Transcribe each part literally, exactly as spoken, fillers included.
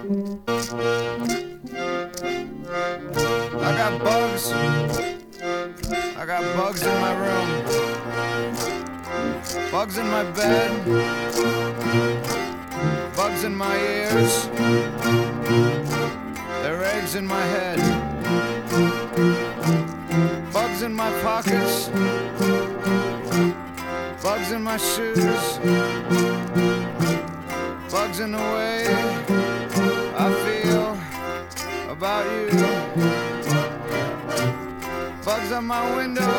I got bugs. I got bugs in my room. Bugs in my bed. Bugs in my ears. There are eggs in my head. Bugs in my pockets. Bugs in my shoes. Bugs in the way I feel about you. Bugs on my window,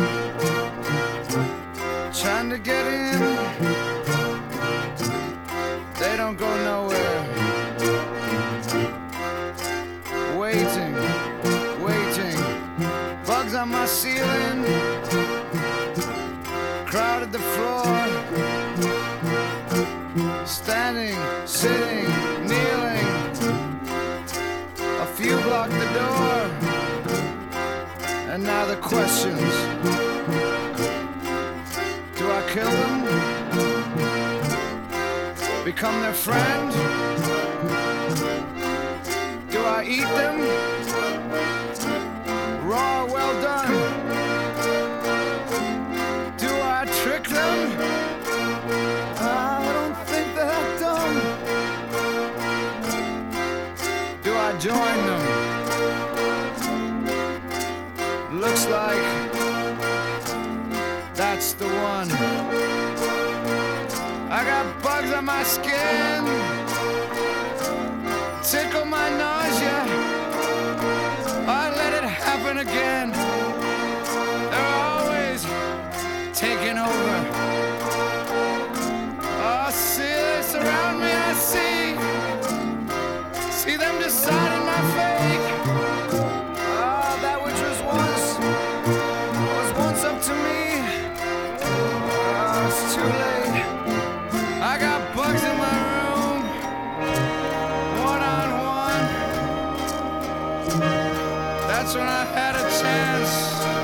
trying to get in. They don't go nowhere. Waiting, waiting. Bugs on my ceiling, crowded the floor. Standing, sitting, kneeling. A few block the door. And now the questions. Do I kill them? Become their friend? Do I eat them? Raw or well done? Do I trick them? I don't think they're dumb. Do I join them? Looks like that's the one. I got bugs on my skin, tickle my nausea. I let it happen again. They're always taking over. Oh, see, they surround me, I see. See them deciding my fate. Ah, that which was once, was once up to me. Ah, it's too late. I got bugs in my room, one on one. That's when I had a chance.